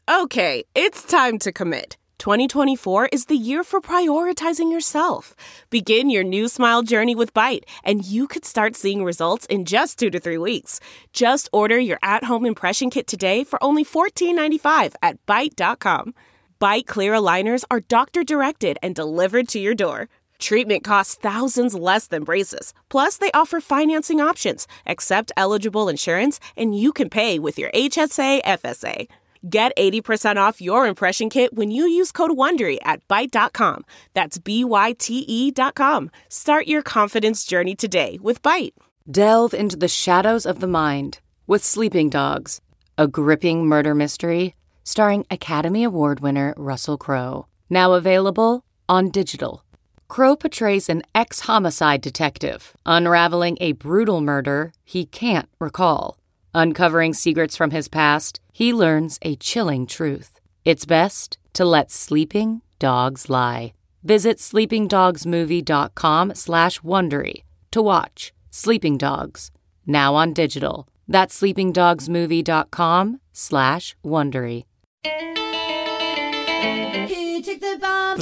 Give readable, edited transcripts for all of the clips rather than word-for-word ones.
Okay, it's time to commit. 2024 is the year for prioritizing yourself. Begin your new smile journey with Byte, and you could start seeing results in just 2 to 3 weeks. Just order your at-home impression kit today for only $14.95 at Byte.com. Byte Clear aligners are doctor-directed and delivered to your door. Treatment costs thousands less than braces. Plus, they offer financing options, accept eligible insurance, and you can pay with your HSA, FSA. Get 80% off your impression kit when you use code WONDERY at Byte.com. That's BYTE.com. Start your confidence journey today with Byte. Delve into the shadows of the mind with Sleeping Dogs, a gripping murder mystery starring Academy Award winner Russell Crowe. Now available on digital. Crowe portrays an ex-homicide detective unraveling a brutal murder he can't recall. Uncovering secrets from his past, he learns a chilling truth. It's best to let sleeping dogs lie. Visit sleepingdogsmovie.com/Wondery to watch Sleeping Dogs, now on digital. That's sleepingdogsmovie.com/Wondery. Here, take the bomb.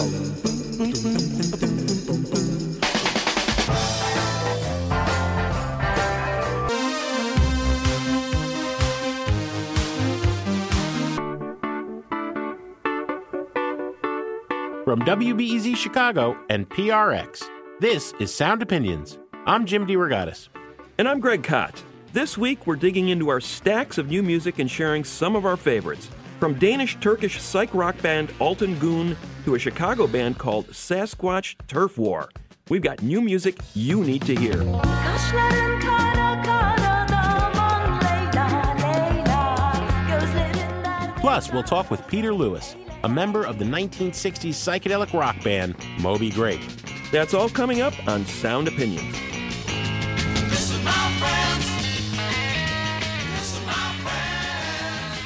From WBEZ Chicago and PRX, this is Sound Opinions. I'm Jim DeRogatis. And I'm Greg Kot. This week, we're digging into our stacks of new music and sharing some of our favorites. From Danish-Turkish psych rock band Alten Goon to a Chicago band called Sasquatch Turf War. We've got new music you need to hear. Plus, we'll talk with Peter Lewis, a member of the 1960s psychedelic rock band Moby Grape. That's all coming up on Sound Opinions. Listen, my friends. Listen, my friends.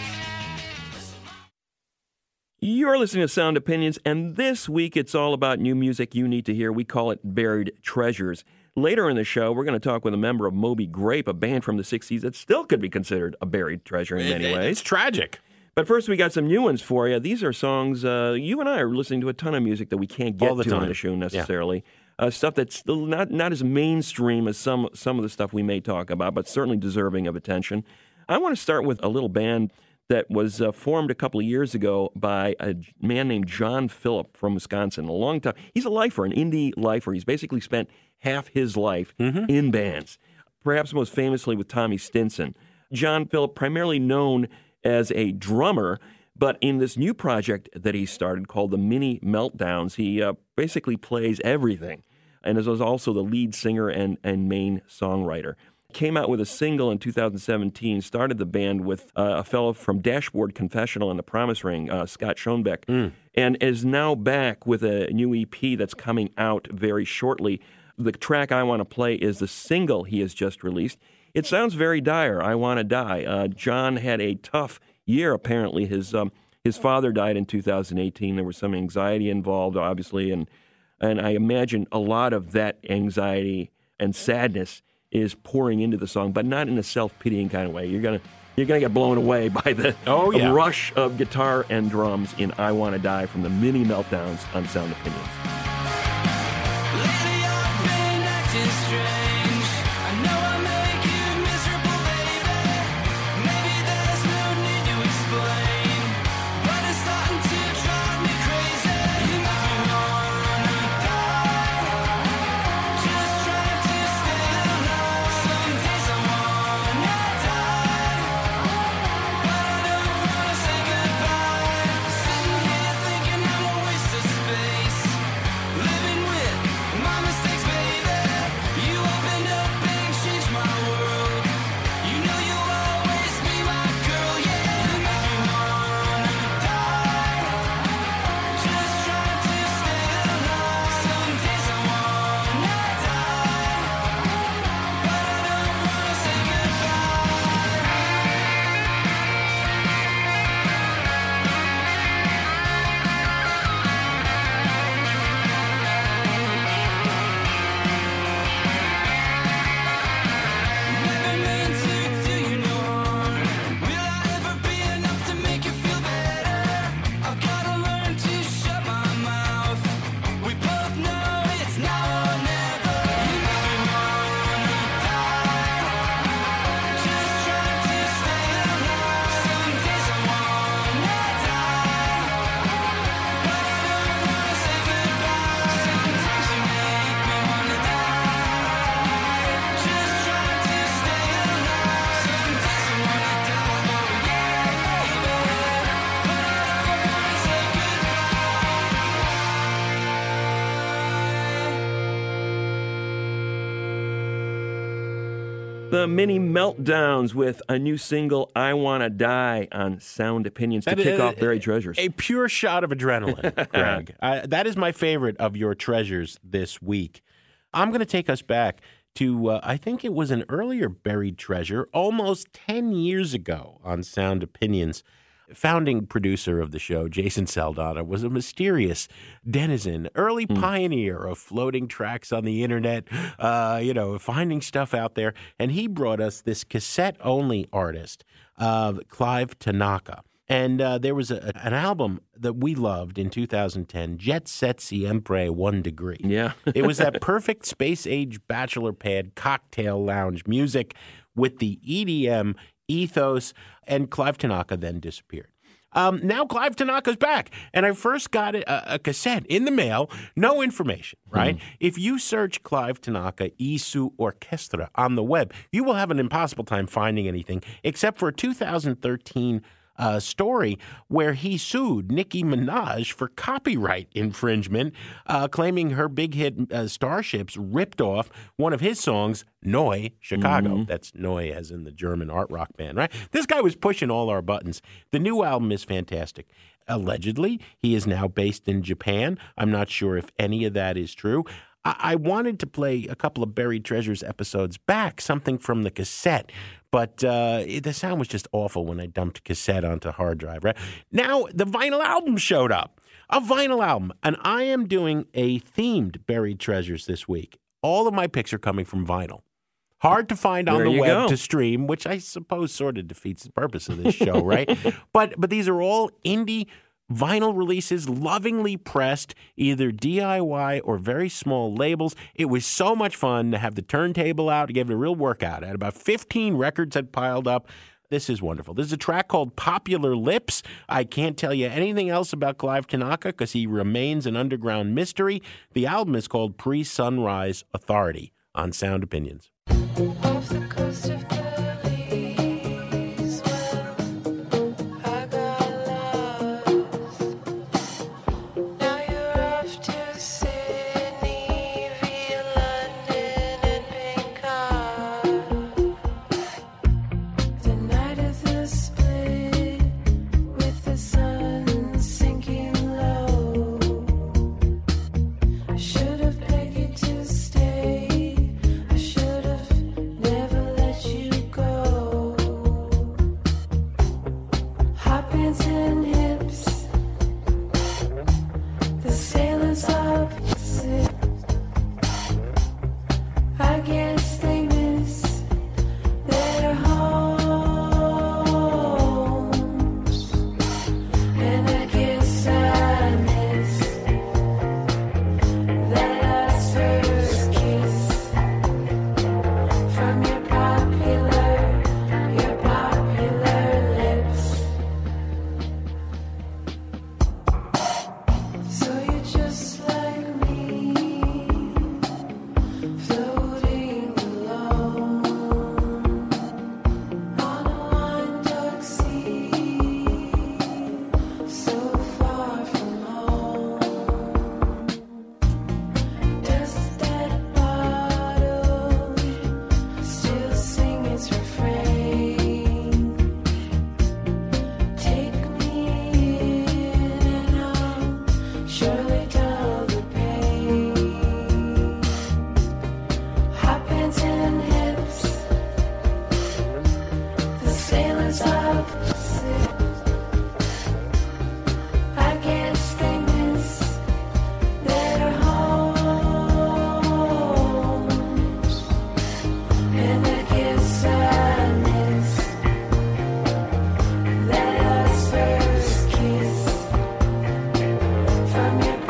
You're listening to Sound Opinions, and this week it's all about new music you need to hear. We call it Buried Treasures. Later in the show, we're going to talk with a member of Moby Grape, a band from the 60s that still could be considered a buried treasure in many ways. It's tragic. But first, we got some new ones for you. These are songs, you and I are listening to a ton of music that we can't get to on the show necessarily. Yeah. Stuff that's still not as mainstream as some of the stuff we may talk about, but certainly deserving of attention. I want to start with a little band that was formed a couple of years ago by a man named John Phillip from Wisconsin. A long time. He's a lifer, an indie lifer. He's basically spent half his life in bands, perhaps most famously with Tommy Stinson. John Phillip, primarily known as a drummer, but in this new project that he started called the Mini Meltdowns, he basically plays everything and is also the lead singer and main songwriter. Came out with a single in 2017, started the band with a fellow from Dashboard Confessional and The Promise Ring, Scott Schoenbeck, and is now back with a new EP that's coming out very shortly. The track I want to play is the single he has just released. It sounds very dire, I Want to Die. John had a tough year, apparently. His father died in 2018. There was some anxiety involved, obviously, and I imagine a lot of that anxiety and sadness is pouring into the song, but not in a self-pitying kind of way. You're gonna get blown away by the rush of guitar and drums in I Want to Die from the Mini Meltdowns on Sound Opinions. Lately I've been acting strange. I know I make you miserable, baby. Maybe there's no need to explain, but it's starting to drive me crazy. You wanna die, just trying to stay alive. Some days I wanna die, but I don't wanna say goodbye. Sitting here thinking I'm a waste of space. The Mini Meltdowns with a new single, I Wanna Die, on Sound Opinions to kick off Buried Treasures. A pure shot of adrenaline, Greg. That is my favorite of your treasures this week. I'm going to take us back to, I think it was an earlier buried treasure, almost 10 years ago on Sound Opinions. Founding producer of the show, Jason Saldana, was a mysterious denizen, early pioneer of floating tracks on the internet, finding stuff out there. And he brought us this cassette-only artist, Clive Tanaka. And there was an album that we loved in 2010, Jet Set Siempre 1 Degree. Yeah. It was that perfect space-age bachelor pad cocktail lounge music with the EDM ethos, and Clive Tanaka then disappeared. Now Clive Tanaka's back, and I first got a cassette in the mail, no information, right? If you search Clive Tanaka Isu Orchestra on the web, you will have an impossible time finding anything, except for a 2013 story where he sued Nicki Minaj for copyright infringement, claiming her big hit Starships ripped off one of his songs, Neu! Chicago. That's Neu! As in the German art rock band, right? This guy was pushing all our buttons. The new album is fantastic. Allegedly, he is now based in Japan. I'm not sure if any of that is true. I wanted to play a couple of Buried Treasures episodes back, something from the cassette, but the sound was just awful when I dumped cassette onto hard drive. Right? Now, the vinyl album showed up, a vinyl album, and I am doing a themed Buried Treasures this week. All of my picks are coming from vinyl. Hard to find on the web to stream, which I suppose sort of defeats the purpose of this show, right? But these are all indie vinyl releases, lovingly pressed, either DIY or very small labels. It was so much fun to have the turntable out, to give it a real workout. I had about 15 records had piled up. This is wonderful. There's a track called Popular Lips. I can't tell you anything else about Clive Tanaka because he remains an underground mystery. The album is called Pre-Sunrise Authority on Sound Opinions. Off the coast of Belize, I got lost. Now you're off to Sydney via London and Bangkok. The night of the split, with the sun sinking low. I should have begged you to stay. I should have never let you go. Hot pants and hips, the sailors opposite. I guess they miss their homes, and I guess I miss that last first kiss from your popular lips. So you're just like me, floating alone on a wine dark sea, so far from home. Does that bottle still sing its refrain? Take me in and I'll surely dull the pain. Hot pants and hips, the sailors opposite. I guess they miss their homes, and I guess I miss that last first kiss from your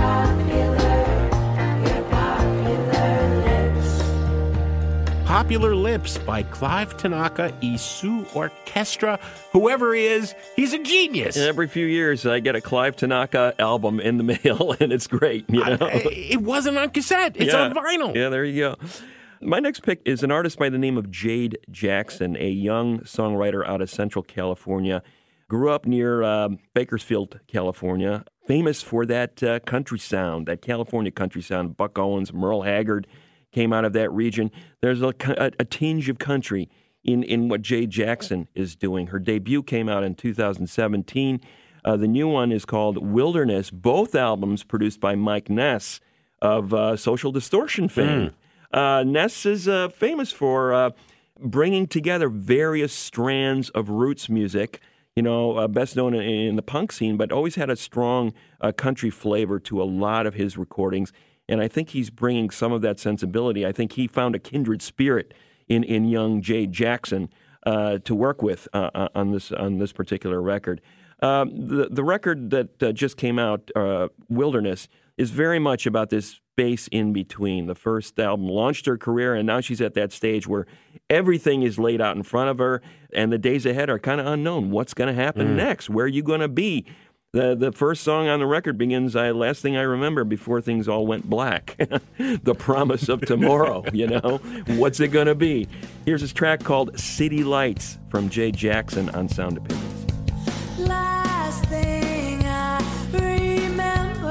popular lips. Popular Lips by Clive Tanaka Isu Orchestra. Whoever he is, he's a genius. Every few years, I get a Clive Tanaka album in the mail, and it's great. You know? It wasn't on cassette. It's on vinyl. Yeah, there you go. My next pick is an artist by the name of Jade Jackson, a young songwriter out of Central California. Grew up near Bakersfield, California. Famous for that country sound, that California country sound. Buck Owens, Merle Haggard came out of that region. There's a tinge of country in what Jay Jackson is doing. Her debut came out in 2017. The new one is called Wilderness. Both albums produced by Mike Ness of Social Distortion fame. Ness is famous for bringing together various strands of roots music, best known in the punk scene, but always had a strong country flavor to a lot of his recordings. And I think he's bringing some of that sensibility. I think he found a kindred spirit in young Jay Jackson to work with on this particular record. The record that just came out, Wilderness, is very much about this space in between. The first album launched her career, and now she's at that stage where everything is laid out in front of her, and the days ahead are kind of unknown. What's going to happen next? Where are you going to be? The first song on the record begins, last thing I remember before things all went black. The promise of tomorrow, What's it going to be? Here's this track called City Lights from Jay Jackson on Sound Opinions. Last thing I remember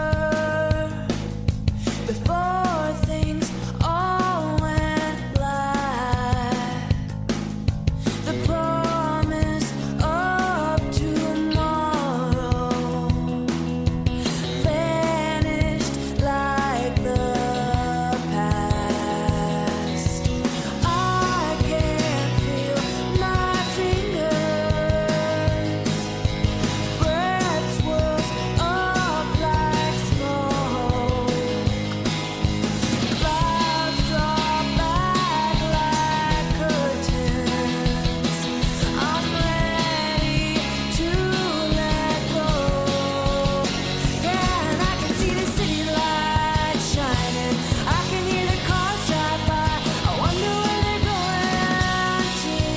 before things all went black, the promise of tomorrow vanished like the past. I can feel my fingers. Breath swirls up like smoke. Clouds draw back like curtains. I'm ready to let go. Yeah, and I can see the city lights shining. I can hear the cars drive by. I wonder where they're going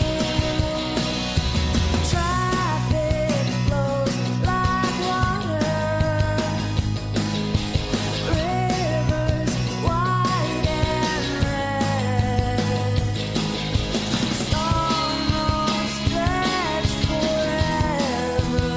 to. Traffic flows like water. Rivers wide and red. Some roads stretch forever.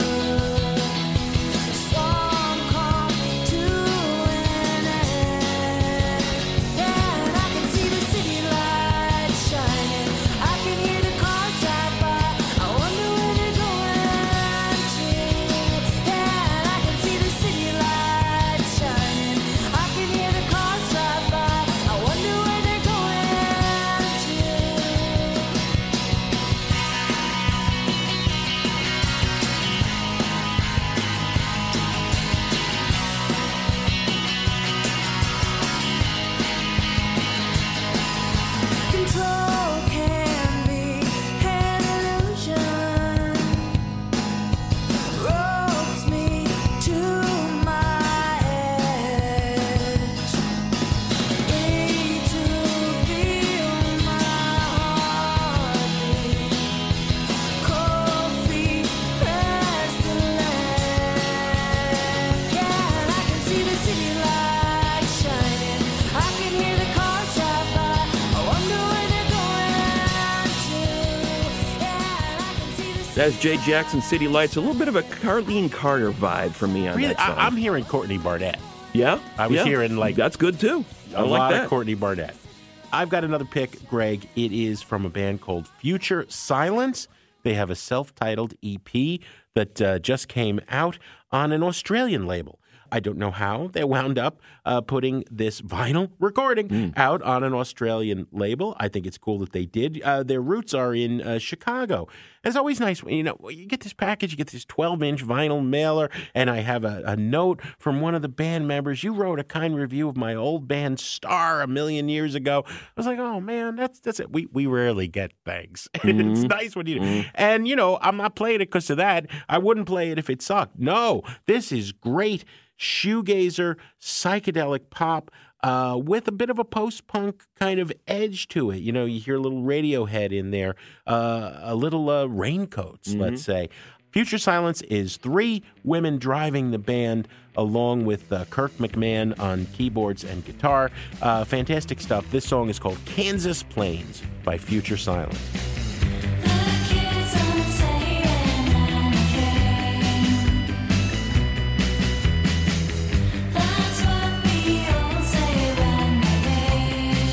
Some come to an end. Yeah, and I can see the city lights shining. I can hear the cars drive by. I wonder where they're going to. Yeah, and I can see the city lights shining. I can hear the cars drive by. I wonder where they're going to. Control can be an illusion. Ropes me to my edge. Free to feel my heartbeat. Cold feet press the land. Yeah, and I can see the city lights shining. I can hear the cars drive by. I wonder where they're going to. Yeah, and I can see the city. That's Jay Jackson, City Lights. A little bit of a Carlene Carter vibe from me on Really, that song. I'm hearing Courtney Barnett. Yeah? I was Yeah. hearing, like, That's good, too. I A like lot that. of Courtney Barnett. I've got another pick, Greg. It is from a band called Future Silence. They have a self-titled EP that just came out on an Australian label. I don't know how they wound up putting this vinyl recording out on an Australian label. I think it's cool that they did. Their roots are in Chicago. It's always nice when, you get this package, you get this 12-inch vinyl mailer, and I have a note from one of the band members. You wrote a kind review of my old band Star a million years ago. I was like, oh, man, that's it. We rarely get things. It's nice when you do. And, I'm not playing it because of that. I wouldn't play it if it sucked. No, this is great shoegazer, psychedelic pop with a bit of a post-punk kind of edge to it. You hear a little Radiohead in there, a little Raincoats, let's say. Future Silence is 3 women driving the band along with Kirk McMahon on keyboards and guitar. Fantastic stuff. This song is called Kansas Plains by Future Silence. That's what we all say when they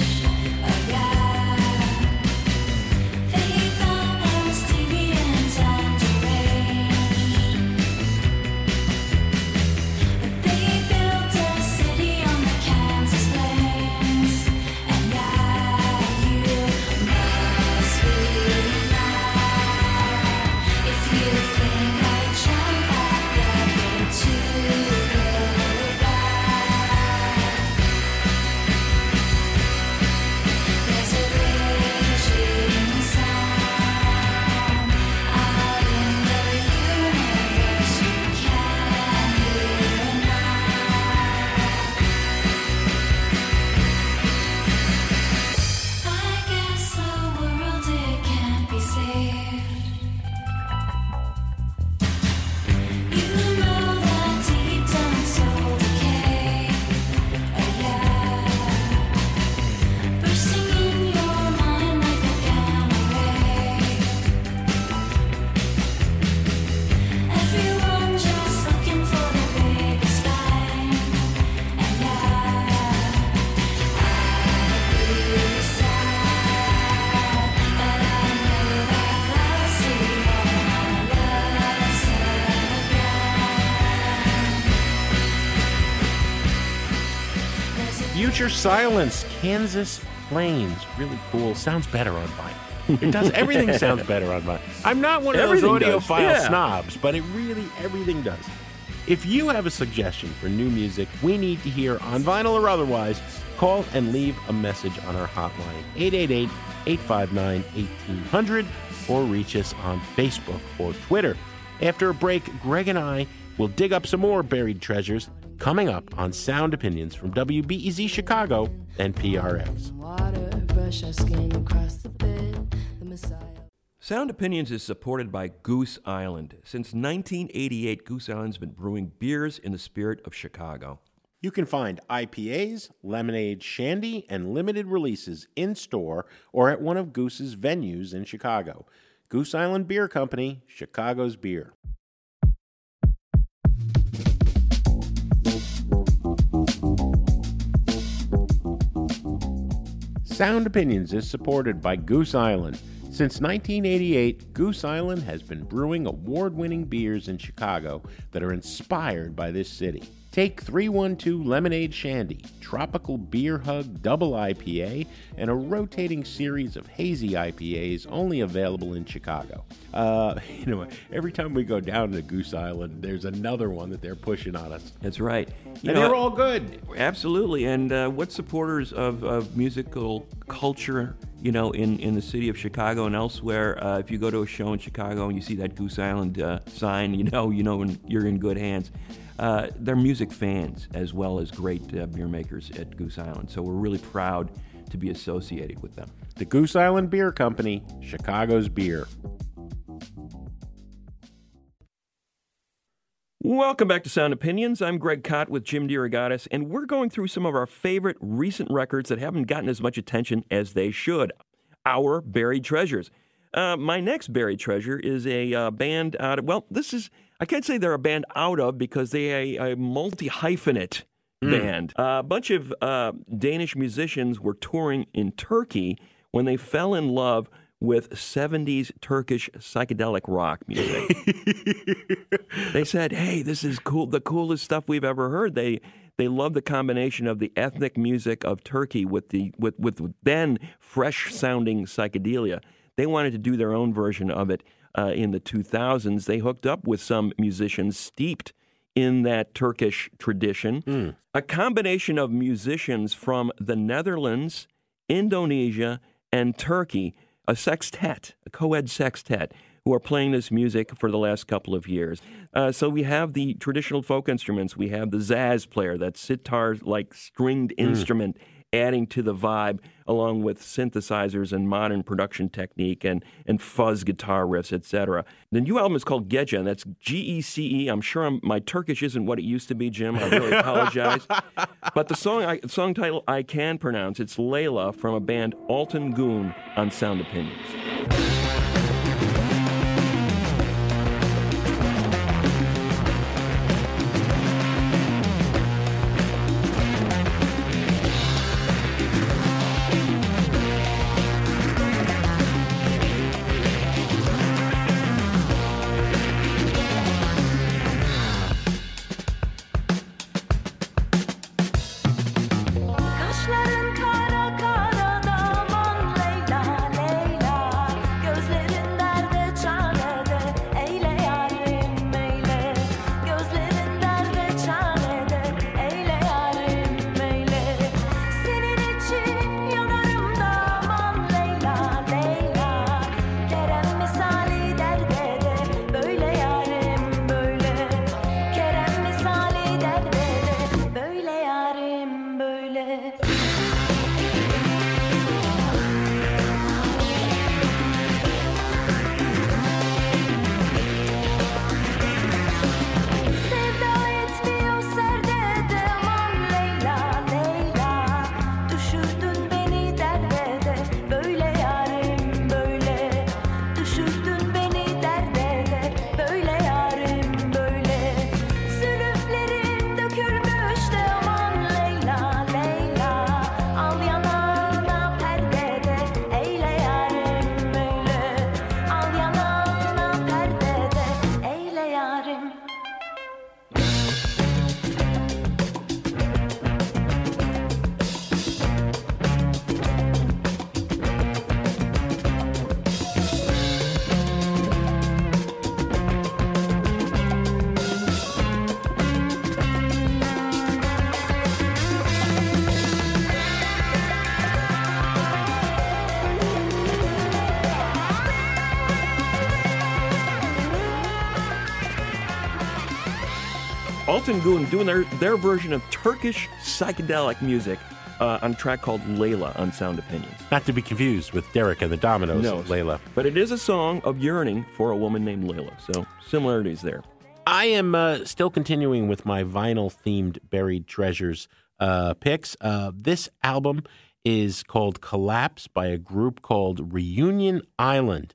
Future Silence, Kansas Plains. Really cool. Sounds better on vinyl. It does. Everything sounds better on vinyl. I'm not one of those audiophile snobs, but everything does. If you have a suggestion for new music we need to hear on vinyl or otherwise, call and leave a message on our hotline, 888-859-1800, or reach us on Facebook or Twitter. After a break, Greg and I will dig up some more buried treasures coming up on Sound Opinions from WBEZ Chicago and PRX. Sound Opinions is supported by Goose Island. Since 1988, Goose Island's been brewing beers in the spirit of Chicago. You can find IPAs, lemonade, shandy, and limited releases in-store or at one of Goose's venues in Chicago. Goose Island Beer Company, Chicago's beer. Sound Opinions is supported by Goose Island. Since 1988, Goose Island has been brewing award-winning beers in Chicago that are inspired by this city. Take 312 Lemonade Shandy, Tropical Beer Hug Double IPA, and a rotating series of hazy IPAs only available in Chicago. Every time we go down to Goose Island, there's another one that they're pushing on us. That's right. And they're all good. Absolutely. And what supporters of musical culture, in the city of Chicago and elsewhere, if you go to a show in Chicago and you see that Goose Island sign, you know when you're in good hands. They're music fans as well as great beer makers at Goose Island. So we're really proud to be associated with them. The Goose Island Beer Company, Chicago's beer. Welcome back to Sound Opinions. I'm Greg Kot with Jim DeRogatis, and we're going through some of our favorite recent records that haven't gotten as much attention as they should. Our buried treasures. My next buried treasure is a band out of, I can't say they're a band out of because they are a multi-hyphenate band. A bunch of Danish musicians were touring in Turkey when they fell in love with 70s Turkish psychedelic rock music. They said, hey, this is cool, the coolest stuff we've ever heard. They love the combination of the ethnic music of Turkey with then fresh-sounding psychedelia. They wanted to do their own version of it in the 2000s. They hooked up with some musicians steeped in that Turkish tradition. A combination of musicians from the Netherlands, Indonesia, and Turkey, a sextet, a co-ed sextet, who are playing this music for the last couple of years. So we have the traditional folk instruments. We have the zaz player, that sitar-like stringed instrument, adding to the vibe, along with synthesizers and modern production technique and fuzz guitar riffs, etc. The new album is called Gece, and that's G-E-C-E. I'm sure my Turkish isn't what it used to be, Jim. I really apologize. But the song title I can pronounce. It's Layla from a band Altan Gün on Sound Opinions. Kaşların kara kara daman Leyla Leyla Altan Gün doing their version of Turkish psychedelic music on a track called Layla on Sound Opinions. Not to be confused with Derek and the Dominoes, No, Layla. But it is a song of yearning for a woman named Layla, so similarities there. I am still continuing with my vinyl-themed Buried Treasures picks. This album is called Collapse by a group called Reunion Island.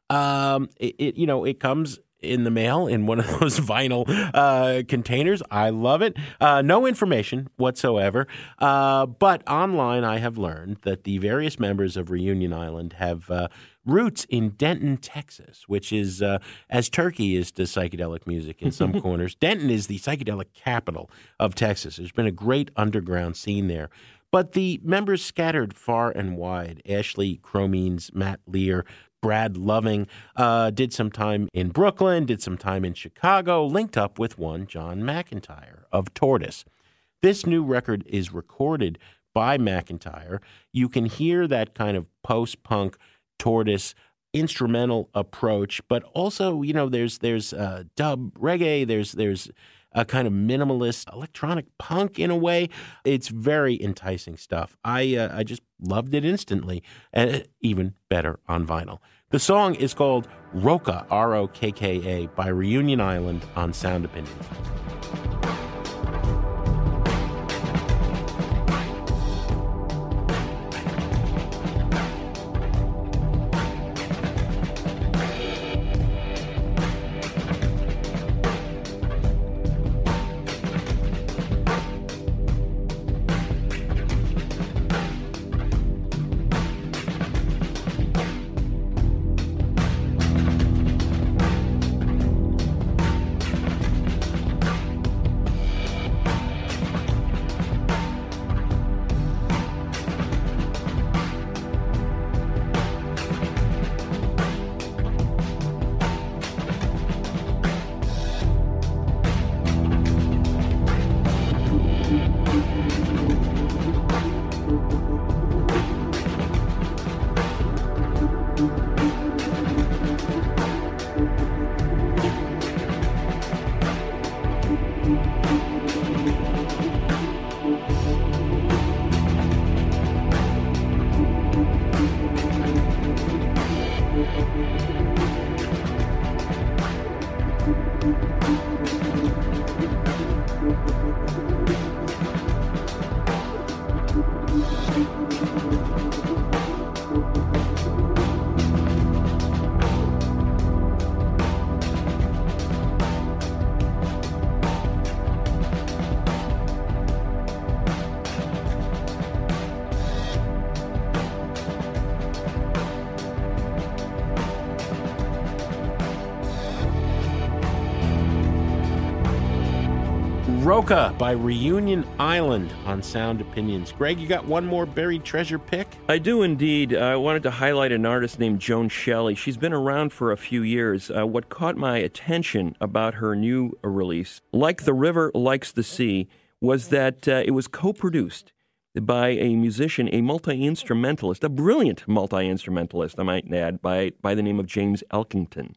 It comes in the mail in one of those vinyl containers. I love it. No information whatsoever. But online I have learned that the various members of Reunion Island have roots in Denton, Texas, which is as Turkey is to psychedelic music in some corners. Denton is the psychedelic capital of Texas. There's been a great underground scene there. But the members scattered far and wide. Ashley Cromeans, Matt Lear, Brad Loving did some time in Brooklyn, did some time in Chicago, linked up with one John McIntyre of Tortoise. This new record is recorded by McIntyre. You can hear that kind of post-punk Tortoise instrumental approach, but also, there's dub reggae, there's a kind of minimalist electronic punk in a way. It's very enticing stuff. I just loved it instantly, and even better on vinyl. The song is called Rokka, R-O-K-K-A, by Reunion Island on Sound Opinions. Rokka by Reunion Island on Sound Opinions. Greg, you got one more buried treasure pick? I do indeed. I wanted to highlight an artist named Joan Shelley. She's been around for a few years. What caught my attention about her new release, Like the River Likes the Sea, was that it was co-produced by a musician, a multi-instrumentalist, a brilliant multi-instrumentalist, I might add, by the name of James Elkington,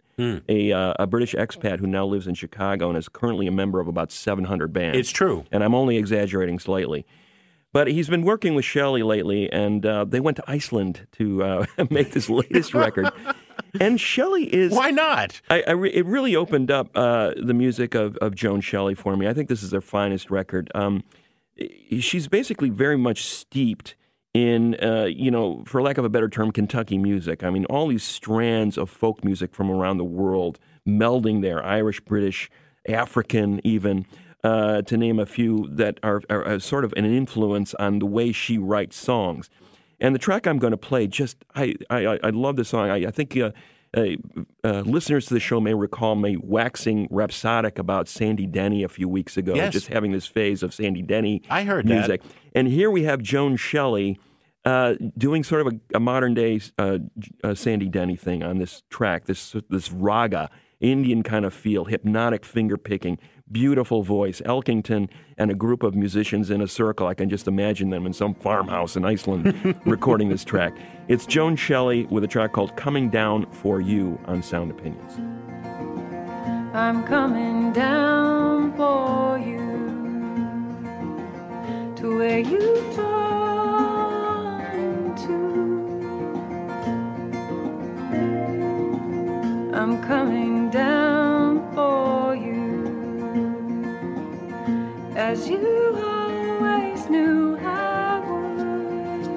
a British expat who now lives in Chicago and is currently a member of about 700 bands. It's true. And I'm only exaggerating slightly. But he's been working with Shelley lately, and they went to Iceland to make this latest record. And Shelley is... Why not? It really opened up the music of Joan Shelley for me. I think this is their finest record. She's basically very much steeped in, for lack of a better term, Kentucky music. I mean, all these strands of folk music from around the world melding there, Irish, British, African even, to name a few that are sort of an influence on the way she writes songs. And the track I'm going to play, I love this song. I think listeners to the show may recall me waxing rhapsodic about Sandy Denny a few weeks ago, yes. Just having this phase of Sandy Denny I heard music. that. And here we have Joan Shelley doing sort of a modern-day Sandy Denny thing on this track, this raga, Indian kind of feel, hypnotic finger-picking, beautiful voice. Elkington and a group of musicians in a circle. I can just imagine them in some farmhouse in Iceland recording this track. It's Joan Shelley with a track called Coming Down for You on Sound Opinions. I'm coming down for you. as you always knew I would.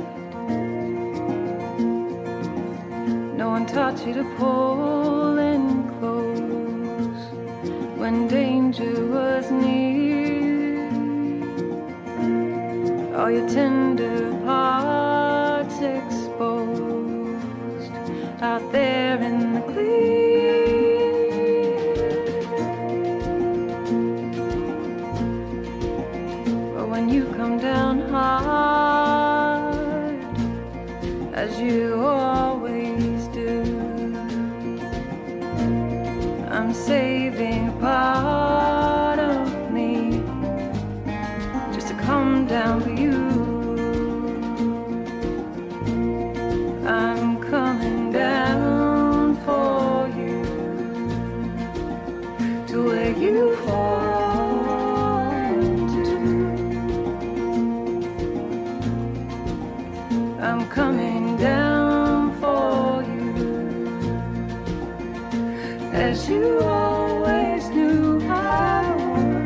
No one taught you to pull in close when danger was near. All your tender parts exposed out there in the clear. You come down hard, as you always do. I'm saving a part of me just to come down for you. I'm coming down for you to where you fall. I'm coming down for you, as you always knew I would.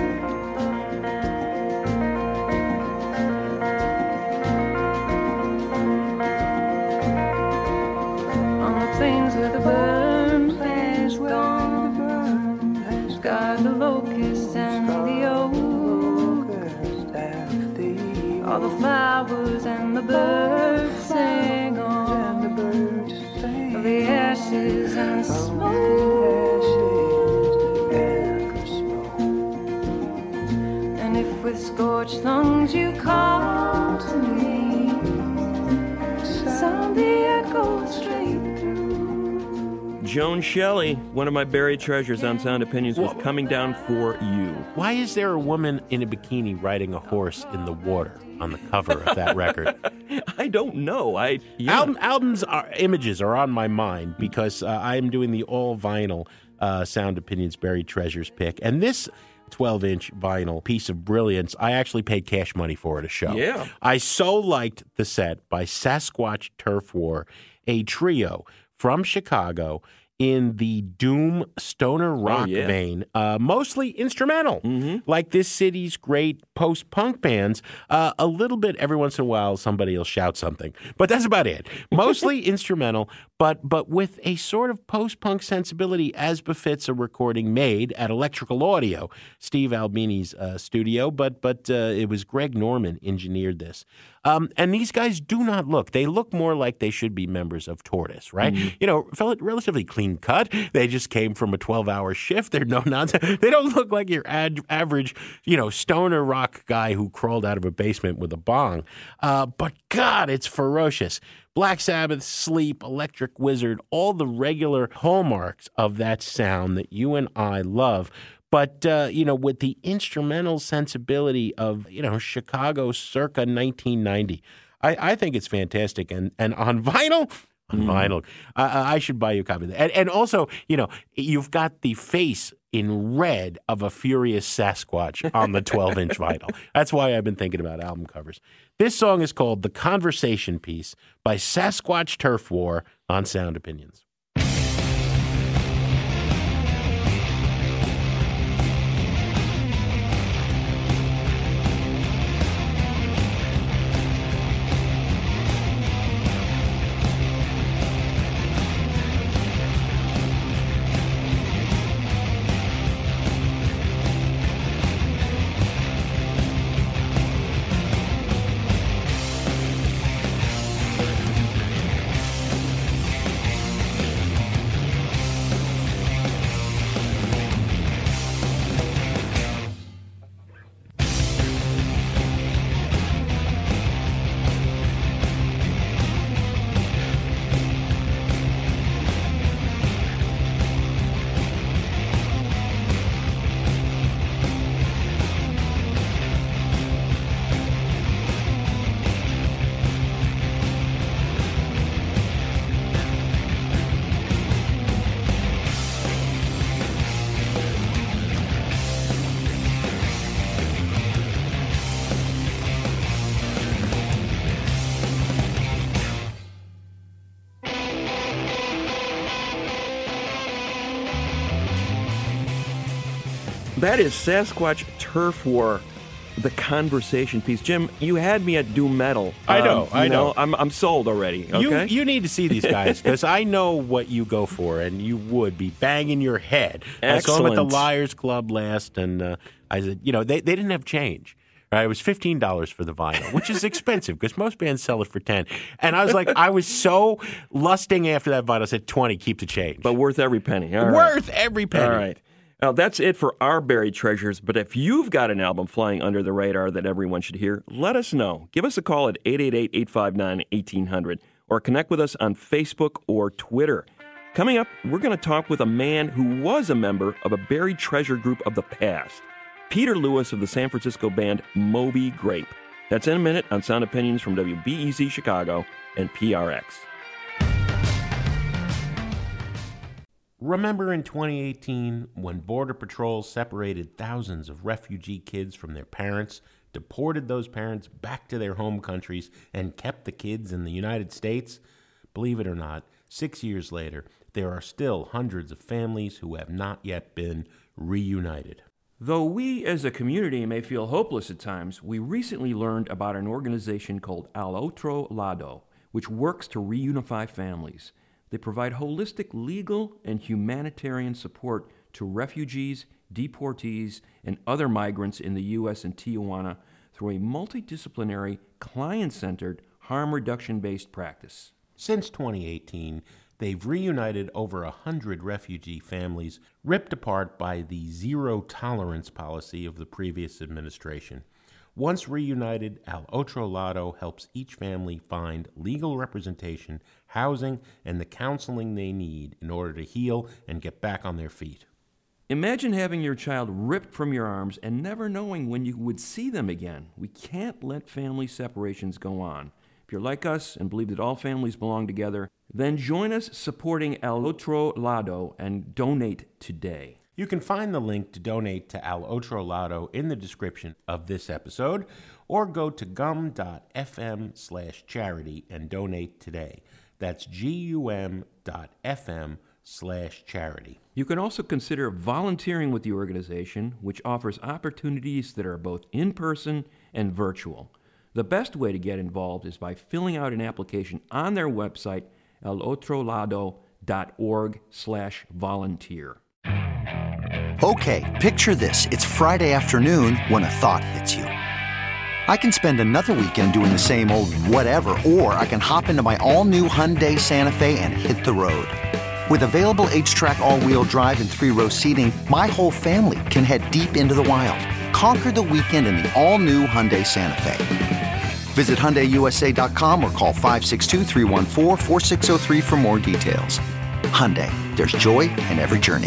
On the plains where the burn has gone, God, the locust and the oak, all the flowers and the birds sing on of the ashes and smoke. And if with scorched lungs you call to me, sound the echo straight through. Joan Shelley, one of my buried treasures on Sound Opinions, was Coming Down for You. Why is there a woman in a bikini riding a horse in the water on the cover of that record? I don't know. Albums images are on my mind because I'm doing the all vinyl Sound Opinions Buried Treasures pick, and this 12-inch vinyl piece of brilliance, I actually paid cash money for at a show. Yeah. I so liked the set by Sasquatch Turf War, a trio from Chicago in the doom stoner rock vein, mostly instrumental, like this city's great post-punk bands. A little bit every once in a while somebody will shout something, but that's about it. Mostly instrumental, but with a sort of post-punk sensibility as befits a recording made at Electrical Audio, Steve Albini's studio, but it was Greg Norman engineered this. And these guys do not look. They look more like they should be members of Tortoise, right? You know, relatively clean cut. They just came from a 12-hour shift. They're no nonsense. They don't look like your average, stoner rock guy who crawled out of a basement with a bong. But God, it's ferocious. Black Sabbath, Sleep, Electric Wizard, all the regular hallmarks of that sound that you and I love. But, with the instrumental sensibility of, Chicago circa 1990, I think it's fantastic. And on vinyl, I should buy you a copy of that. And also, you've got the face in red of a furious Sasquatch on the 12-inch vinyl. That's why I've been thinking about album covers. This song is called The Conversation Piece by Sasquatch Turf War on Sound Opinions. that is Sasquatch Turf War, the conversation piece. Jim, you had me at doom metal. I know. I'm sold already. Okay? You need to see these guys because I know what you go for, and you would be banging your head. Excellent. I saw them at the Liars Club last, and I said, they didn't have change. Right? It was $15 for the vinyl, which is expensive because most bands sell it for $10. And I was like, I was so lusting after that vinyl. I said, $20, keep the change. But worth every penny. All right. Worth every penny. All right. Now, that's it for our buried treasures, but if you've got an album flying under the radar that everyone should hear, let us know. Give us a call at 888-859-1800 or connect with us on Facebook or Twitter. Coming up, we're going to talk with a man who was a member of a buried treasure group of the past, Peter Lewis of the San Francisco band Moby Grape. That's in a minute on Sound Opinions from WBEZ Chicago and PRX. Remember in 2018 when Border Patrol separated thousands of refugee kids from their parents, deported those parents back to their home countries, and kept the kids in the United States? Believe it or not, 6 years later, there are still hundreds of families who have not yet been reunited. Though we as a community may feel hopeless at times, we recently learned about an organization called Al Otro Lado, which works to reunify families. They provide holistic legal and humanitarian support to refugees, deportees, and other migrants in the U.S. and Tijuana through a multidisciplinary, client-centered, harm reduction-based practice. Since 2018, they've reunited over 100 refugee families ripped apart by the zero-tolerance policy of the previous administration. Once reunited, Al Otro Lado helps each family find legal representation, housing, and the counseling they need in order to heal and get back on their feet. Imagine having your child ripped from your arms and never knowing when you would see them again. We can't let family separations go on. If you're like us and believe that all families belong together, then join us supporting Al Otro Lado and donate today. You can find the link to donate to Al Otro Lado in the description of this episode, or go to gum.fm/charity and donate today. That's gum.fm/charity. You can also consider volunteering with the organization, which offers opportunities that are both in-person and virtual. The best way to get involved is by filling out an application on their website, alotrolado.org/volunteer. Okay, picture this. It's Friday afternoon when a thought hits you. I can spend another weekend doing the same old whatever, or I can hop into my all-new Hyundai Santa Fe and hit the road. With available H-Track all-wheel drive and 3-row seating, my whole family can head deep into the wild. Conquer the weekend in the all-new Hyundai Santa Fe. Visit HyundaiUSA.com or call 562-314-4603 for more details. Hyundai, there's joy in every journey.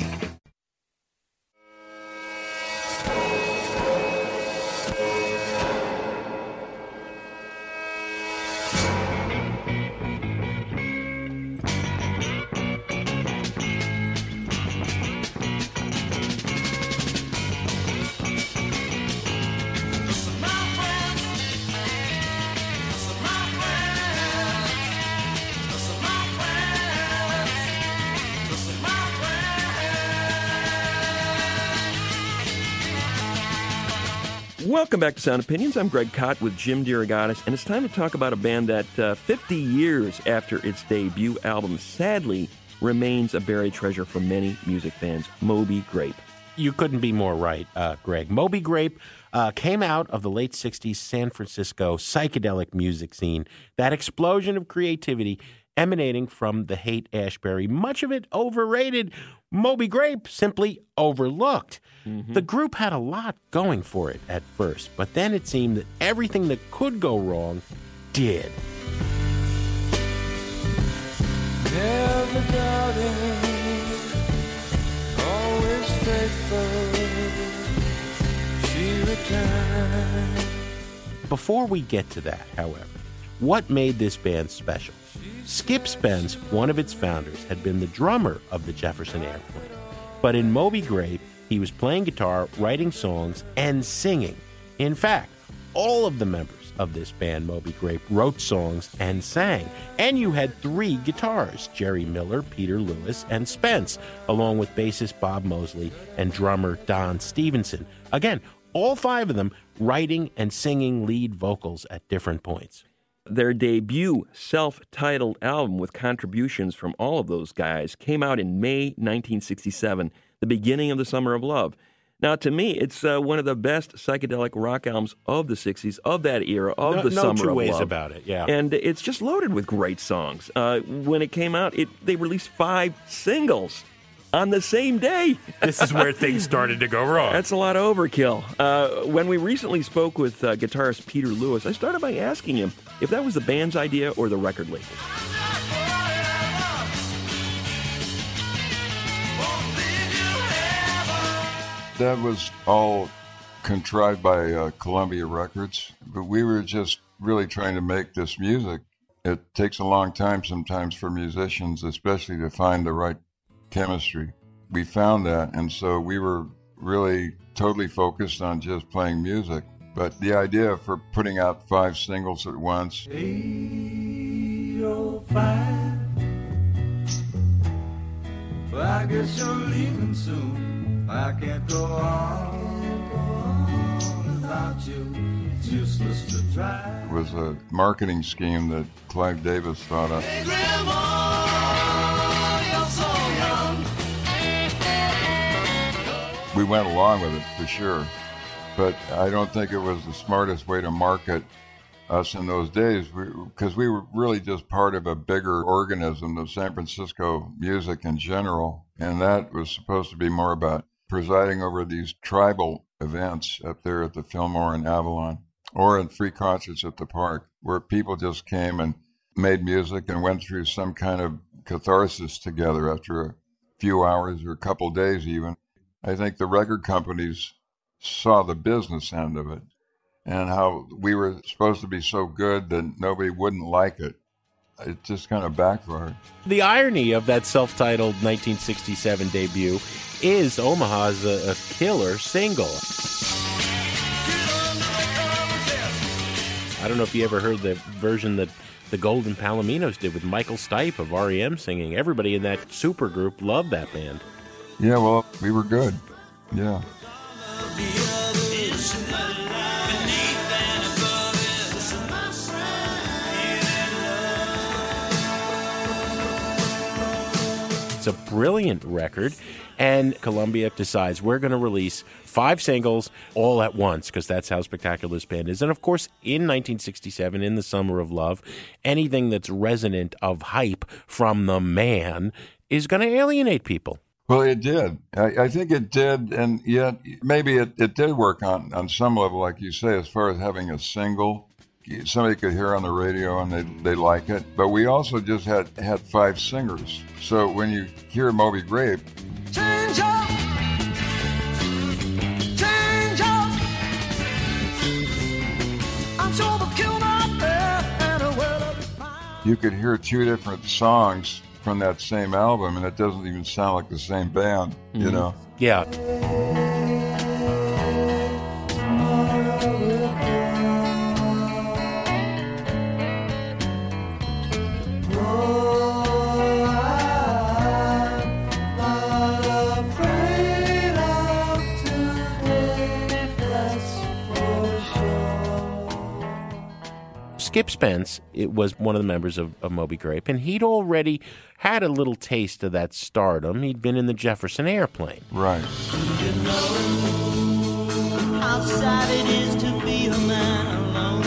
Welcome back to Sound Opinions. I'm Greg Kot with Jim DeRogatis, and it's time to talk about a band that 50 years after its debut album sadly remains a buried treasure for many music fans, Moby Grape. You couldn't be more right, Greg. Moby Grape came out of the late 60s San Francisco psychedelic music scene, that explosion of creativity emanating from the Haight-Ashbury, much of it overrated, Moby Grape simply overlooked. Mm-hmm. The group had a lot going for it at first, but then it seemed that everything that could go wrong did. Never doubting, always faithful, she returned. Before we get to that, however, what made this band special? Skip Spence, one of its founders, had been the drummer of the Jefferson Airplane. But in Moby Grape, he was playing guitar, writing songs, and singing. In fact, all of the members of this band, Moby Grape, wrote songs and sang. And you had 3 guitarists, Jerry Miller, Peter Lewis, and Spence, along with bassist Bob Mosley and drummer Don Stevenson. Again, all 5 of them writing and singing lead vocals at different points. Their debut self-titled album with contributions from all of those guys came out in May 1967, the beginning of the Summer of Love. Now, to me, it's one of the best psychedelic rock albums of the 60s, of that era, of the Summer of Love. No two ways about it, yeah. And it's just loaded with great songs. When it came out, they released 5 singles on the same day. This is where things started to go wrong. That's a lot of overkill. When we recently spoke with guitarist Peter Lewis, I started by asking him if that was the band's idea or the record label. That was all contrived by Columbia Records, but we were just really trying to make this music. It takes a long time sometimes for musicians, especially to find the right chemistry. We found that, and so we were really totally focused on just playing music. But the idea for putting out 5 singles at once. 8:05. Well, I guess you're leaving soon. I can't go on without you. It's useless to try. It was a marketing scheme that Clive Davis thought of. Hey, Grandma, you're so young. We went along with it for sure, but I don't think it was the smartest way to market us in those days, because we were really just part of a bigger organism, the San Francisco music in general, and that was supposed to be more about presiding over these tribal events up there at the Fillmore in Avalon, or in free concerts at the park, where people just came and made music and went through some kind of catharsis together after a few hours or a couple days even. I think the record companies saw the business end of it and how we were supposed to be so good that nobody wouldn't like it. It just kind of backfired. The irony of that self-titled 1967 debut is Omaha's a killer single. I don't know if you ever heard the version that the Golden Palominos did with Michael Stipe of R.E.M. singing. Everybody in that supergroup loved that band. Yeah, well, we were good. Yeah. It's a brilliant record, and Columbia decides we're going to release 5 singles all at once, because that's how spectacular this band is. And of course, in 1967, in the Summer of Love, anything that's resonant of hype from the man is going to alienate people. Well, it did. I think it did, and yet maybe it did work on some level, like you say, as far as having a single. Somebody could hear on the radio and they like it. But we also just had 5 singers. So when you hear Moby Grape, Change up. Change up. I'm sure they'll kill my band and well, you could hear 2 different songs from that same album, and it doesn't even sound like the same band, you know? Yeah. Skip Spence, it was one of the members of Moby Grape, and he'd already had a little taste of that stardom. He'd been in the Jefferson Airplane. Right. you know how sad it is to be a man alone.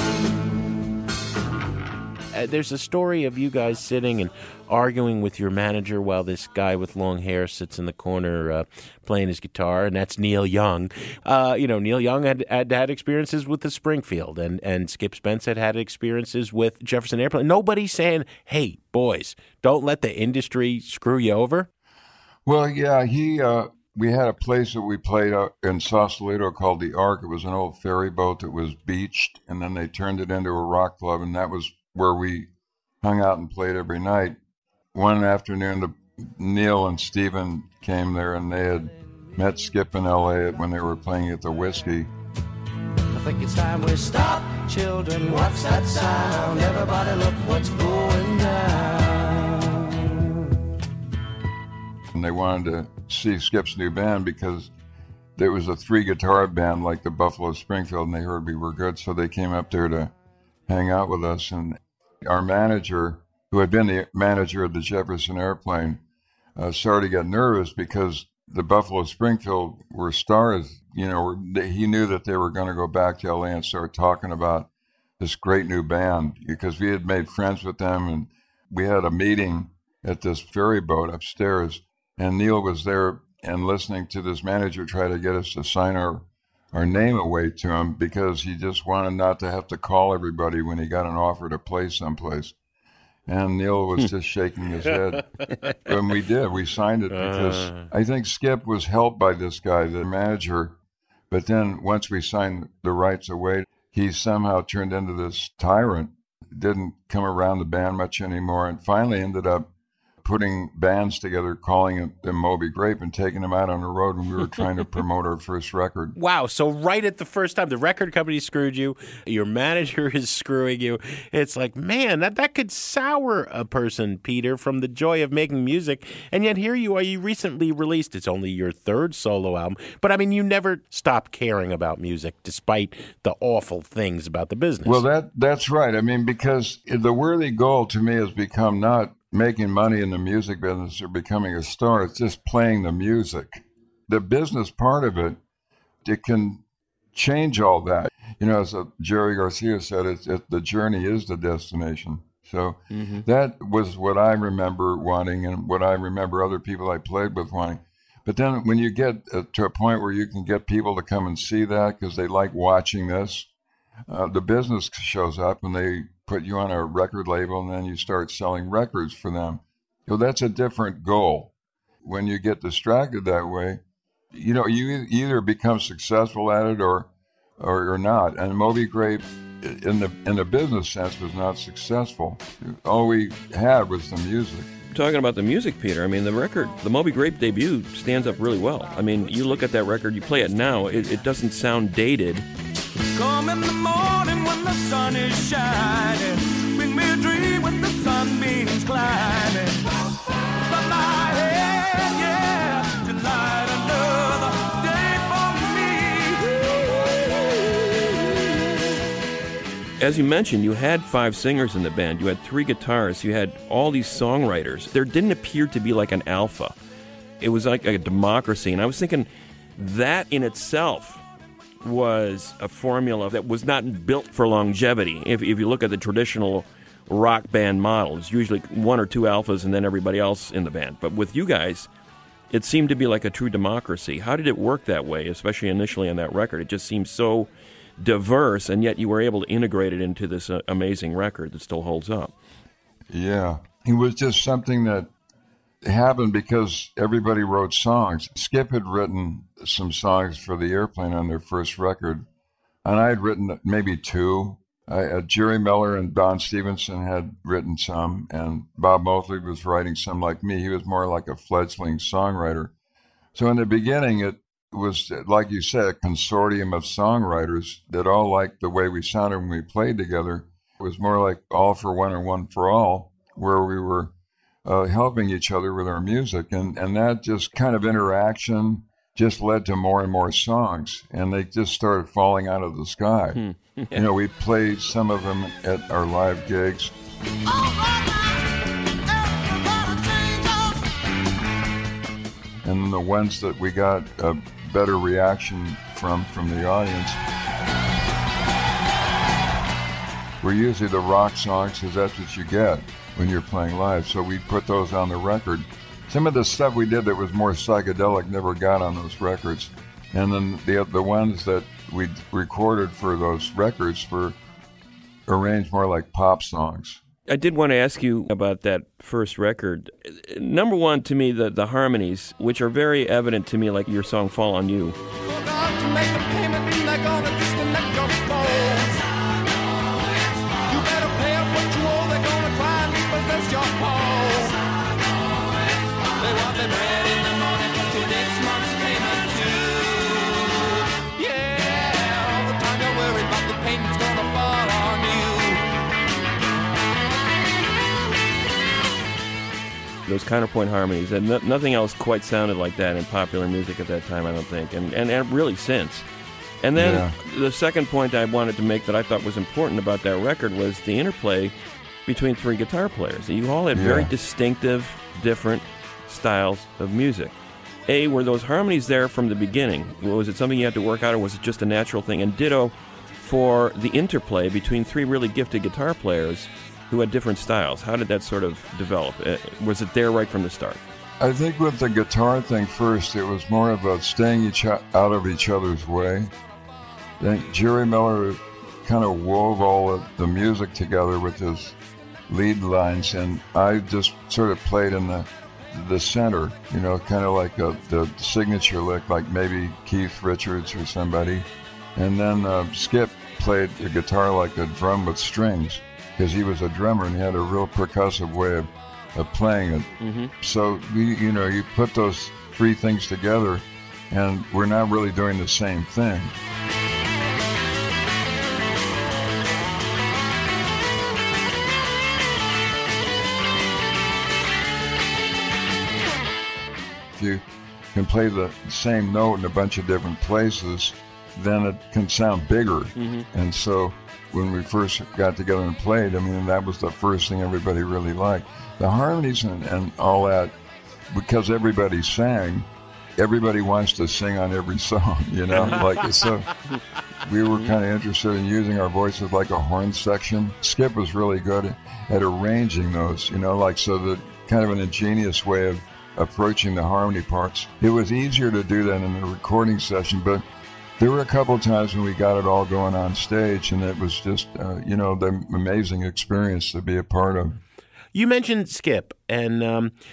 There's a story of you guys sitting and arguing with your manager while this guy with long hair sits in the corner playing his guitar, and that's Neil Young. Neil Young had experiences with the Springfield, and Skip Spence had experiences with Jefferson Airplane. Nobody's saying, hey, boys, don't let the industry screw you over? Well, yeah, we had a place that we played out in Sausalito called the Ark. It was an old ferry boat that was beached, and then they turned it into a rock club, and that was where we hung out and played every night. One afternoon, Neil and Steven came there, and they had met Skip in L.A. when they were playing at the Whiskey. I think it's time we stop. Children, what's that sound? Everybody look what's going down. And they wanted to see Skip's new band because there was a 3-guitar band like the Buffalo Springfield, and they heard we were good, so they came up there to hang out with us. And our manager, who had been the manager of the Jefferson Airplane, started to get nervous because the Buffalo Springfield were stars. You know, he knew that they were going to go back to LA and start talking about this great new band because we had made friends with them, and we had a meeting at this ferry boat upstairs, and Neil was there and listening to this manager try to get us to sign our name away to him because he just wanted not to have to call everybody when he got an offer to play someplace. And Neil was just shaking his head. And we did. We signed it because I think Skip was helped by this guy, the manager. But then once we signed the rights away, he somehow turned into this tyrant, didn't come around the band much anymore, and finally ended up putting bands together, calling them Moby Grape, and taking them out on the road when we were trying to promote our first record. Wow. So right at the first time, the record company screwed you, your manager is screwing you. It's like, man, that could sour a person, Peter, from the joy of making music. And yet here you are, you recently released, it's only your 3rd solo album. But I mean, you never stopped caring about music despite the awful things about the business. Well, that's right. I mean, because the worthy goal to me has become not making money in the music business or becoming a star. It's just playing the music. The business part of it, it can change all that. You know, as Jerry Garcia said, the journey is the destination. So that was what I remember wanting and what I remember other people I played with wanting. But then when you get to a point where you can get people to come and see that because they like watching this, the business shows up and they put you on a record label, and then you start selling records for them. You know, that's a different goal. When you get distracted that way, you know, you either become successful at it or not. And Moby Grape, in the business sense, was not successful. All we had was the music. Talking about the music, Peter, I mean, the record, the Moby Grape debut stands up really well. I mean, you look at that record, you play it now, it doesn't sound dated. Come in the morning when the sun is shining. Bring me a dream with the sunbeams climbing. From my head, yeah, to light another day for me. As you mentioned, you had 5 singers in the band. You had 3 guitarists. You had all these songwriters. There didn't appear to be like an alpha. It was like a democracy. And I was thinking that in itself was a formula that was not built for longevity. If you look at the traditional rock band model, it's usually 1 or 2 alphas and then everybody else in the band. But with you guys, it seemed to be like a true democracy. How did it work that way, especially initially on that record? It just seemed so diverse, and yet you were able to integrate it into this amazing record that still holds up. Yeah. It was just something that happened because everybody wrote songs. Skip had written some songs for the Airplane on their first record, and I had written maybe 2. Jerry Miller and Don Stevenson had written some, and Bob Mosley was writing some like me. He was more like a fledgling songwriter. So in the beginning, it was, like you said, a consortium of songwriters that all liked the way we sounded when we played together. It was more like All for One and One for All, where we were helping each other with our music. And that just kind of interaction just led to more and more songs, and they just started falling out of the sky. You know, we played some of them at our live gigs. And the ones that we got a better reaction from the audience were usually the rock songs, because that's what you get when you're playing live. So we put those on the record. Some of the stuff we did that was more psychedelic never got on those records. And then the ones that we recorded for those records were arranged more like pop songs. I did want to ask you about that first record. Number one, to me, the harmonies, which are very evident to me, like your song Fall on You. those counterpoint harmonies, and nothing else quite sounded like that in popular music at that time, I don't think, and really since. And then the second point I wanted to make that I thought was important about that record was the interplay between three guitar players. You all had very distinctive, different styles of music. Were those harmonies there from the beginning? Was it something you had to work out, or was it just a natural thing? And ditto for the interplay between three really gifted guitar players who had different styles. How did that sort of develop? Was it there right from the start? I think with the guitar thing first, it was more about staying out of each other's way. Then Jerry Miller kind of wove all of the music together with his lead lines, and I just sort of played in the center, kind of like the signature lick, like maybe Keith Richards or somebody. And then Skip played the guitar like a drum with strings, because he was a drummer and he had a real percussive way of playing it. Mm-hmm. So, you put those three things together, and we're not really doing the same thing. If you can play the same note in a bunch of different places, then it can sound bigger. Mm-hmm. And so when we first got together and played, that was the first thing everybody really liked. The harmonies and all that, because everybody sang, everybody wants to sing on every song, so we were kind of interested in using our voices like a horn section. Skip was really good at arranging those, so the kind of an ingenious way of approaching the harmony parts. It was easier to do that in the recording session, but there were a couple of times when we got it all going on stage, and it was just, the amazing experience to be a part of. You mentioned Skip, and,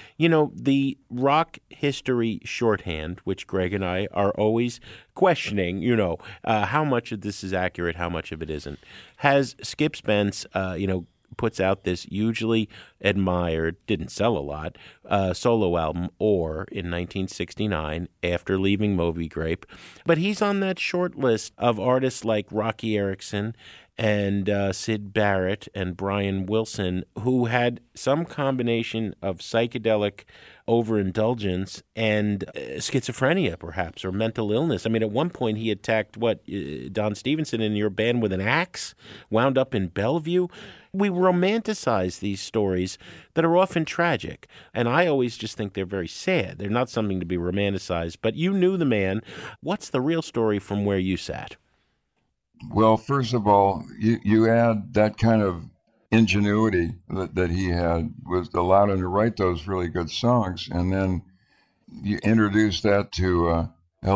the rock history shorthand, which Greg and I are always questioning, how much of this is accurate, how much of it isn't, has Skip Spence, puts out this hugely admired, didn't sell a lot, solo album, Or, in 1969, after leaving Moby Grape. But he's on that short list of artists like Rocky Erickson and Syd Barrett and Brian Wilson, who had some combination of psychedelic overindulgence and schizophrenia, perhaps, or mental illness. At one point he attacked, Don Stevenson in your band with an axe, wound up in Bellevue. We romanticize these stories that are often tragic, and I always just think they're very sad. They're not something to be romanticized, but you knew the man. What's the real story from where you sat? Well, first of all, you add that kind of ingenuity that he had was allowed him to write those really good songs, and then you introduce that to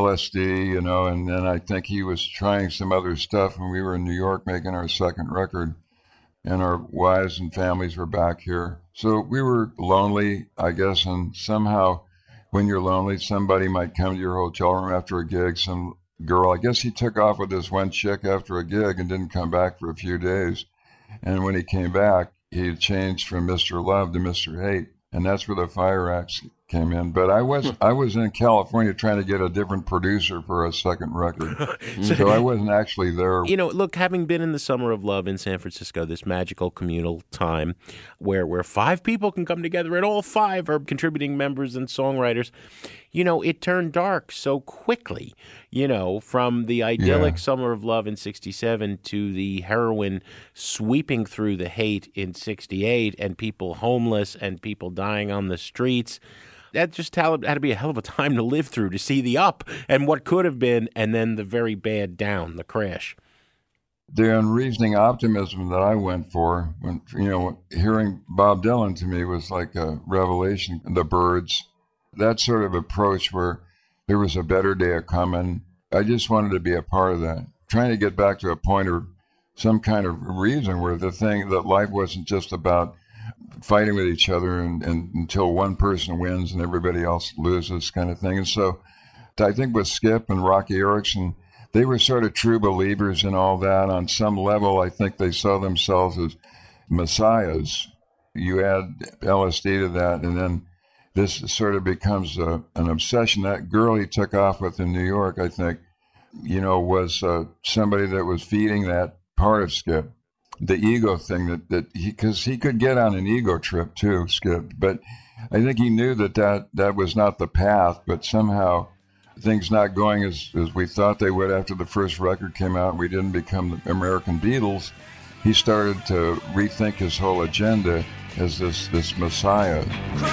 LSD, and then I think he was trying some other stuff when we were in New York making our second record, and our wives and families were back here. So we were lonely, I guess, and somehow when you're lonely, somebody might come to your hotel room after a gig, some girl. I guess he took off with this one chick after a gig and didn't come back for a few days. And when he came back, he had changed from Mr. Love to Mr. Hate, and that's where the Fire Acts came in. But I was in California trying to get a different producer for a second record, so I wasn't actually there. Look, having been in the Summer of Love in San Francisco, this magical communal time where five people can come together and all five are contributing members and songwriters, it turned dark so quickly, from the idyllic Summer of Love in 1967 to the heroin sweeping through the Hate in 1968 and people homeless and people dying on the streets. That just had to be a hell of a time to live through, to see the up and what could have been, and then the very bad down, the crash. The unreasoning optimism that I went for, when hearing Bob Dylan to me was like a revelation. The Byrds, that sort of approach where there was a better day coming. I just wanted to be a part of that, trying to get back to a point or some kind of reason where that life wasn't just about fighting with each other and until one person wins and everybody else loses, kind of thing. And so I think with Skip and Rocky Erickson, they were sort of true believers in all that. On some level, I think they saw themselves as messiahs. You add LSD to that, and then this sort of becomes an obsession. That girl he took off with in New York, I think, was somebody that was feeding that part of Skip. the ego thing that because he could get on an ego trip too, Skip. But I think he knew that was not the path. But somehow things not going as we thought they would after the first record came out, and we didn't become the American Beatles. He started to rethink his whole agenda as this messiah.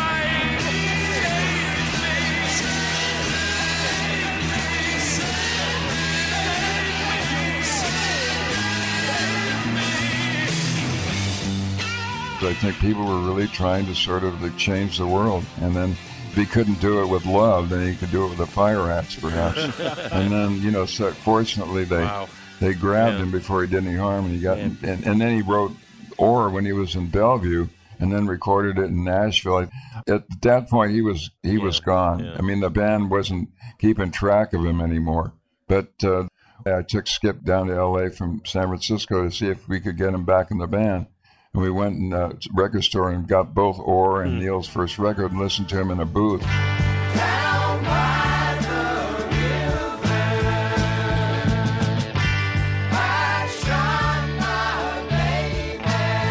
I think people were really trying to sort of change the world. And then if he couldn't do it with love, then he could do it with a fire axe, perhaps. And then, so fortunately, they grabbed him before he did any harm. And he got, and then he wrote Or when he was in Bellevue, and then recorded it in Nashville. At that point, he was gone. Yeah. I mean, the band wasn't keeping track of him anymore. But I took Skip down to L.A. from San Francisco to see if we could get him back in the band. And we went in a record store and got both Orr and Neil's first record and listened to him in a booth. Down by the river, I shot my baby.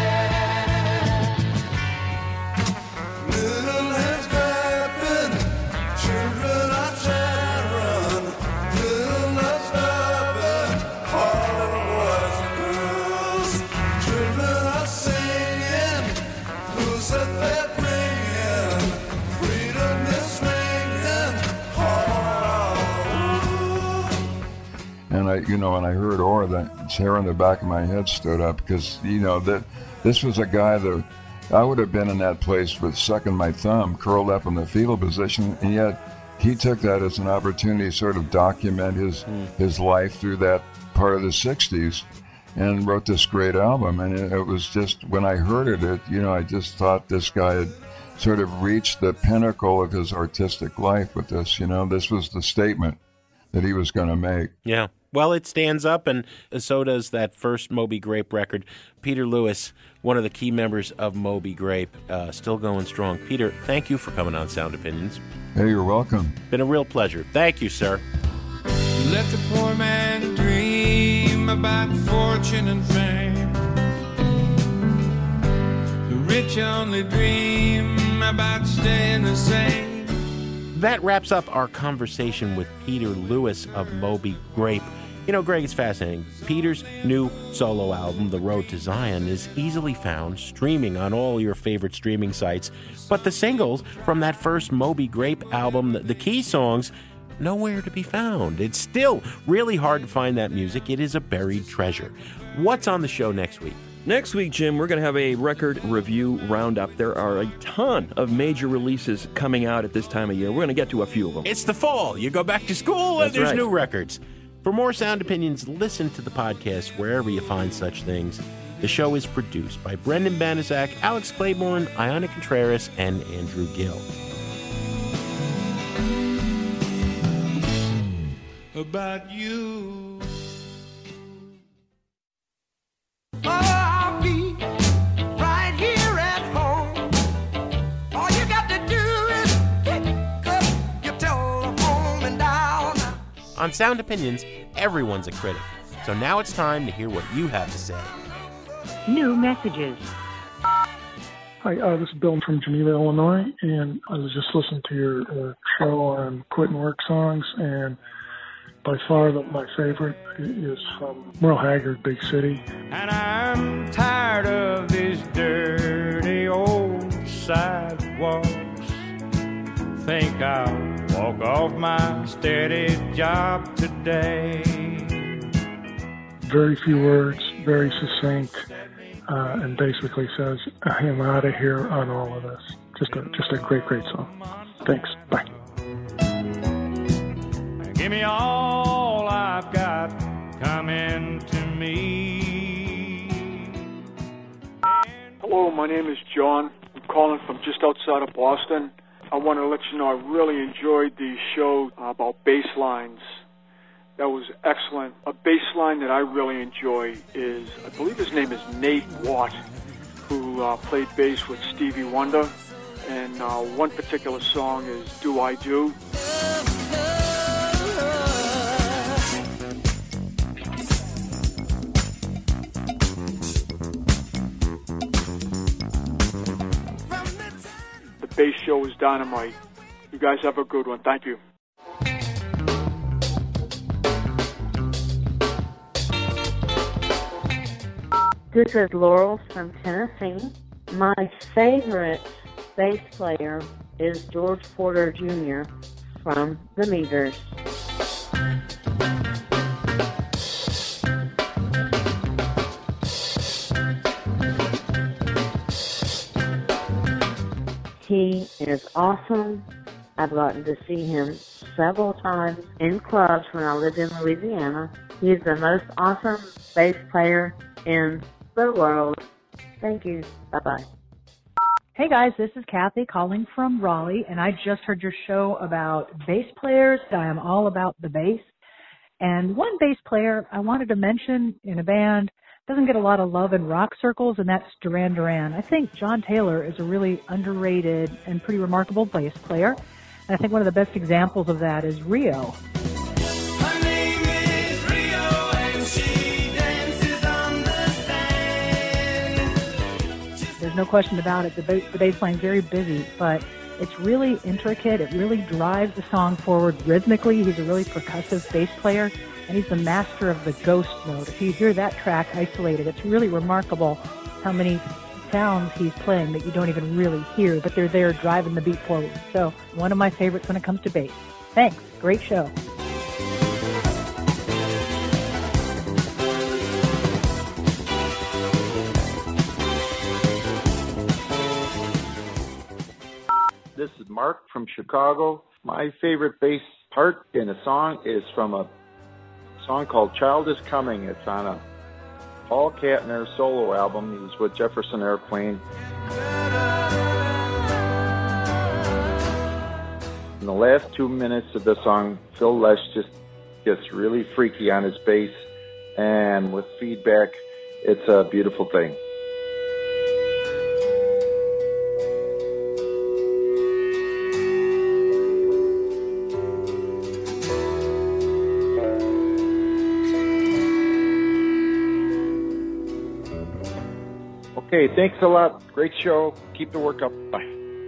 Little has happened, children are trying to run. Little has happened, all of the boys and girls. Children are singing, who's at that ringing? Freedom is ringing, And when I heard Orr, that hair on the back of my head stood up because, that this was a guy that I would have been in that place with sucking my thumb, curled up in the fetal position, and yet he took that as an opportunity to sort of document his life through that part of the 60s and wrote this great album. And it was just, when I heard it, I just thought this guy had sort of reached the pinnacle of his artistic life with this. This was the statement that he was going to make. Yeah. Well, it stands up, and so does that first Moby Grape record. Peter Lewis, one of the key members of Moby Grape, still going strong. Peter, thank you for coming on Sound Opinions. Hey, you're welcome. Been a real pleasure. Thank you, sir. let the poor man dream about fortune and fame. The rich only dream about staying the same. That wraps up our conversation with Peter Lewis of Moby Grape. You know, Greg, it's fascinating. Peter's new solo album, The Road to Zion, is easily found streaming on all your favorite streaming sites. But the singles from that first Moby Grape album, the key songs, nowhere to be found. It's still really hard to find that music. It is a buried treasure. What's on the show next week? Next week, Jim, we're going to have a record review roundup. There are a ton of major releases coming out at this time of year. We're going to get to a few of them. It's the fall. You go back to school and That's there's right. new records. For more Sound Opinions, listen to the podcast wherever you find such things. The show is produced by Brendan Banaszak, Alex Claiborne, Iona Contreras, and Andrew Gill. About you. I'll be right here at home. All you got to do is pick up your telephone and dial. On Sound Opinions, everyone's a critic. So now it's time to hear what you have to say. New messages. Hi, this is Bill from Geneva, Illinois, and I was just listening to your show on Quit and Work songs, and by far my favorite is from Merle Haggard, Big City. And I'm tired of these dirty old sidewalks. Think I'll walk off my steady job today. Very few words, very succinct, and basically says, I am out of here on all of this. Just a great, great song. Thanks. Bye. Give me all I've got coming to me. Hello, my name is John. I'm calling from just outside of Boston. I want to let you know I really enjoyed the show about bass lines. That was excellent. A bass line that I really enjoy is, I believe his name is Nate Watt, who played bass with Stevie Wonder. And one particular song is Do I Do? bass show is dynamite. You guys have a good one. Thank you. This is Laurel from Tennessee. My favorite bass player is George Porter Jr. from the Meters. He is awesome. I've gotten to see him several times in clubs when I lived in Louisiana. He's the most awesome bass player in the world. Thank you. Bye-bye. Hey guys, this is Kathy calling from Raleigh, and I just heard your show about bass players. I am all about the bass. And one bass player I wanted to mention in a band doesn't get a lot of love in rock circles, and that's Duran Duran. I think John Taylor is a really underrated and pretty remarkable bass player. And I think one of the best examples of that is Rio. Her name is Rio, and she dances on the sand. There's no question about it. The bass playing is very busy, but it's really intricate. It really drives the song forward rhythmically. He's a really percussive bass player, and he's the master of the ghost mode. If you hear that track isolated, it's really remarkable how many sounds he's playing that you don't even really hear, but they're there driving the beat forward. So one of my favorites when it comes to bass. Thanks. Great show. This is Mark from Chicago. My favorite bass part in a song is from a song called Child Is Coming. It's on a Paul Kantner solo album. He was with Jefferson Airplane. In the last 2 minutes of the song, Phil Lesh just gets really freaky on his bass, and with feedback, it's a beautiful thing. Okay, thanks a lot. Great show. Keep the work up. Bye.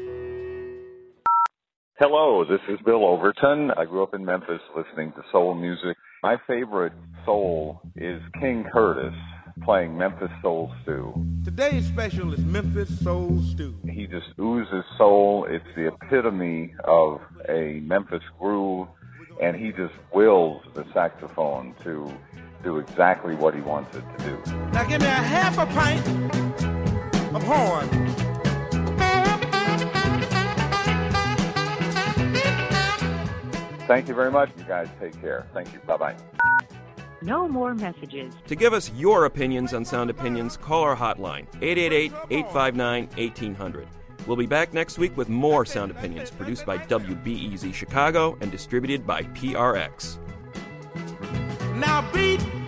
Hello, this is Bill Overton. I grew up in Memphis listening to soul music. My favorite soul is King Curtis playing Memphis Soul Stew. Today's special is Memphis Soul Stew. He just oozes soul. It's the epitome of a Memphis groove, and he just wills the saxophone to do exactly what he wants it to do. Now give me a half a pint of horn. Thank you very much. You guys take care. Thank you. Bye-bye. No more messages. To give us your opinions on Sound Opinions, call our hotline, 888-859-1800. We'll be back next week with more Sound Opinions, produced by WBEZ Chicago and distributed by PRX. Now beat